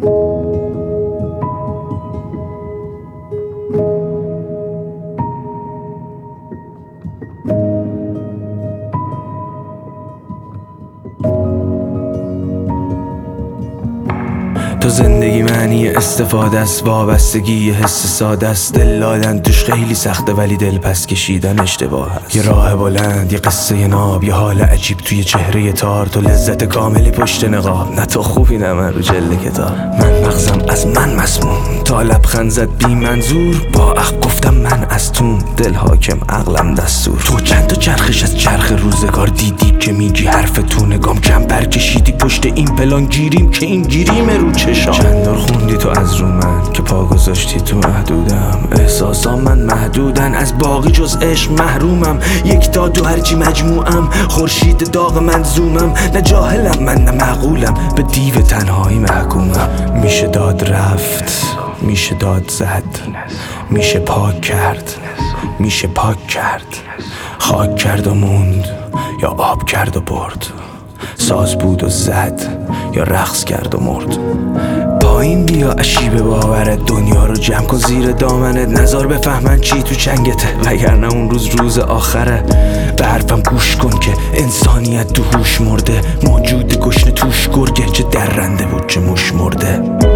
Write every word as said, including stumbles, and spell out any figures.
تو زندگی معنی استفاده است، وابستگی یه حس ساده است. دل دادن توش خیلی سخته ولی دل پس کشیدن اشتباه است. یه راه بلند، یه قصه یه ناب، یه حال عجیب توی چهره تار. تو لذت کاملی پشت نقاب، نه تو خوبی نه من رو جلد کتاب. من مغزم از من مسموم، تا لبخند زد بی منظور. با عقل گفتم من از تو، دل حاکم عقلم دستور. تو چند تا چرخش از چرخ روزگار دیدی که میگی حرف تو، نگام کم پر کشیدی پشت این پلان گیریم که این گیریم رو چشام. چند دار خوندی تو از رو من که پا گذاشتی تو محدودم. احساسام من محدودن، از باقی جز عشق محرومم. یک تا دو هرچی مجموعم، خورشید داغ من زومم. نه جاهلم من نه معقولم، به دیو تنهایی محکومم. میشه داد رفت، میشه داد زد، میشه پاک کرد، میشه پاک کرد. خاک کرد و موند یا آب کرد و برد، ساز بود و زد یا رقص کرد و مرد. پایین بیا اشیب باورت، دنیا رو جمع کن زیر دامنت. نظر بفهمن چی تو چنگته، وگرنه اون روز روز آخره. به حرفم گوش کن که انسانیت تو هوش مرده. موجود گشنه توش گرگه، چه درنده بود چه موش مرده.